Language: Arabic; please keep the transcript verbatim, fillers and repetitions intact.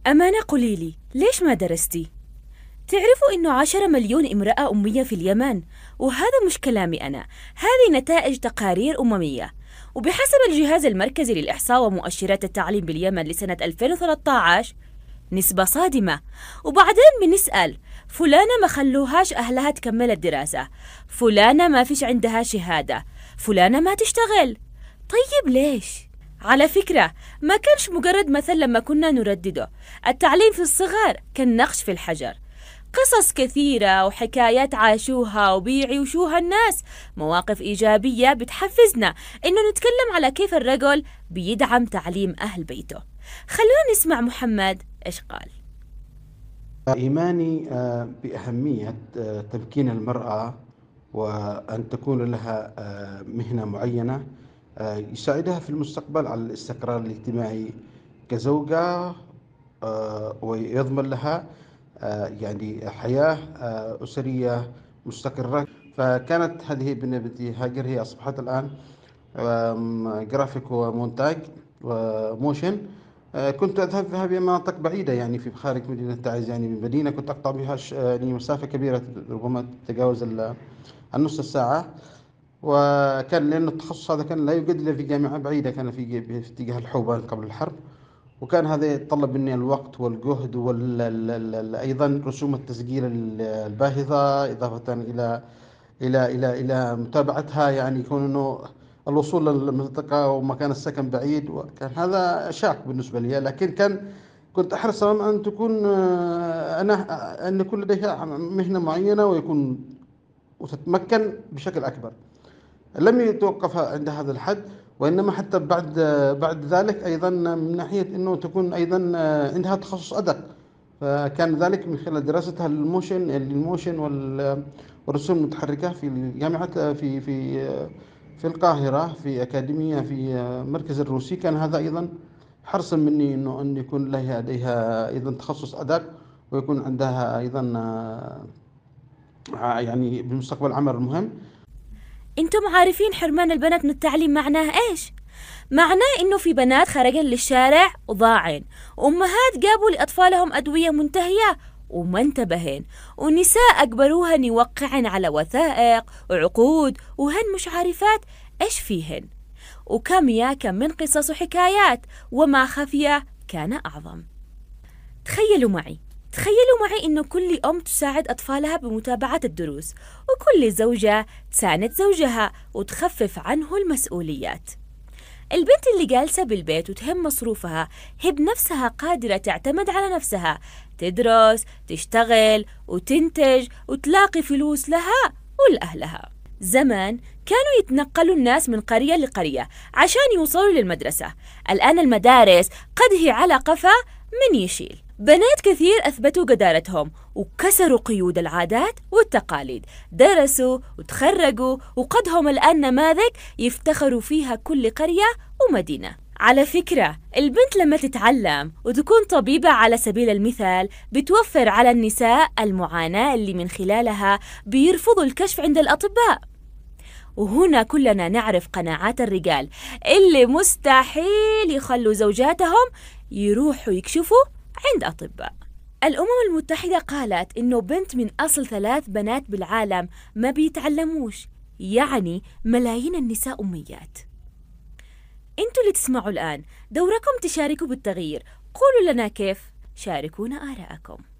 أمانة قوليلي، ليش ما درستي؟ تعرفوا إنه عشرة مليون امرأة أمية في اليمن، وهذا مش كلامي أنا، هذه نتائج تقارير أممية. وبحسب الجهاز المركزي للإحصاء ومؤشرات التعليم باليمن لسنة ألفين وثلاثة عشر نسبة صادمة. وبعدين بنسأل فلانة ما خلوهاش أهلها تكمل الدراسة، فلانة ما فيش عندها شهادة، فلانة ما تشتغل. طيب ليش؟ على فكرة ما كانش مجرد مثل لما كنا نردده، التعليم في الصغر كان نقش في الحجر. قصص كثيرة وحكايات عاشوها وبيعيشوها الناس، مواقف إيجابية بتحفزنا إنه نتكلم على كيف الرجل بيدعم تعليم أهل بيته. خلونا نسمع محمد إيش قال. إيماني آه، بأهمية آه، تمكين المرأة وأن تكون لها آه، مهنة معينة آه، يساعدها في المستقبل على الاستقرار الاجتماعي كزوجة، آه، ويضمن لها آه، يعني حياة آه، أسرية مستقرة. فكانت هذه بنتي هاجر هي أصبحت الآن آم، جرافيك ومونتاج وموشن. آه، كنت أذهب بها بمناطق بعيدة، يعني في خارج مدينة تعز، يعني من مدينة كنت أقطع بها ش- يعني مسافة كبيرة ربما تتجاوز ال- النصف الساعة. وكان لأن التخصص هذا كان لا يوجد إلا في جامعة بعيدة، كان في في اتجاه الحوبان قبل الحرب. وكان هذا يتطلب مني الوقت والجهد وأيضا رسوم التسجيل ال- الباهظة، إضافة إلى إلى إلى إلى متابعتها، يعني يكون إنه الوصول للمنطقة ومكان السكن بعيد، وكان هذا شاق بالنسبة لي. لكن كان كنت أحرص أن تكون آه، أنا أن يكون لديها مهنة معينة ويكون وتتمكن بشكل أكبر. لم يتوقف عند هذا الحد، وإنما حتى بعد بعد ذلك أيضا من ناحية أنه تكون أيضا عندها تخصص أدق. فكان ذلك من خلال دراستها للموشن الموشن وال- والرسوم المتحركة في جامعة في في في القاهرة في أكاديمية في مركز الروسي. كان هذا أيضا حرصا مني أنه أن يكون لها لديها أيضا تخصص أدق، ويكون عندها أيضا آه، يعني بالمستقبل عمل مهم. انتم عارفين حرمان البنات من التعليم معناه ايش؟ معناه انه في بنات خرجن للشارع وضاعن، وامهات جابوا لاطفالهم ادويه منتهيه وما انتبهن، ونساء اجبروهن يوقعن على وثائق وعقود وهن مش عارفات ايش فيهن. وكم يا كم من قصص وحكايات، وما خفي كان اعظم. تخيلوا معي تخيلوا معي إنه كل أم تساعد أطفالها بمتابعة الدروس، وكل زوجة تساند زوجها وتخفف عنه المسؤوليات. البنت اللي جالسة بالبيت وتهم مصروفها هي بنفسها قادرة تعتمد على نفسها، تدرس، تشتغل، وتنتج، وتلاقي فلوس لها ولأهلها. زمان كانوا يتنقلوا الناس من قرية لقرية عشان يوصلوا للمدرسة، الآن المدارس قد هي على قفا من يشيل. بنات كثير أثبتوا جدارتهم وكسروا قيود العادات والتقاليد، درسوا وتخرجوا، وقد هم الآن نماذج يفتخروا فيها كل قرية ومدينة. على فكرة البنت لما تتعلم وتكون طبيبة على سبيل المثال، بتوفر على النساء المعاناة اللي من خلالها بيرفضوا الكشف عند الأطباء. وهنا كلنا نعرف قناعات الرجال اللي مستحيل يخلوا زوجاتهم يروحوا يكشفوا عند أطباء. الأمم المتحدة قالت إنه بنت من أصل ثلاث بنات بالعالم ما بيتعلموش، يعني ملايين النساء أميات. انتوا اللي تسمعوا الآن دوركم تشاركوا بالتغيير، قولوا لنا كيف، شاركونا آراءكم.